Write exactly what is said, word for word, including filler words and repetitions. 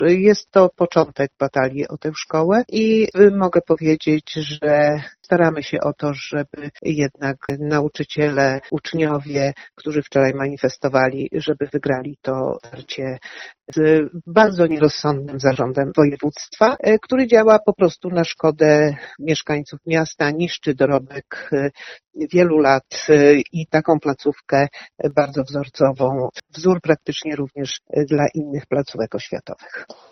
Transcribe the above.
Jest to początek batalii o tę szkołę i mogę powiedzieć, że staramy się o to, żeby jednak nauczyciele, uczniowie, którzy wczoraj manifestowali, żeby wygrali to starcie z bardzo nierozsądnym zarządem województwa, który działa po prostu na szkodę mieszkańców miasta, niszczy dorobek wielu lat i taką placówkę bardzo wzorcową, wzór praktycznie również dla innych placówek oświatowych.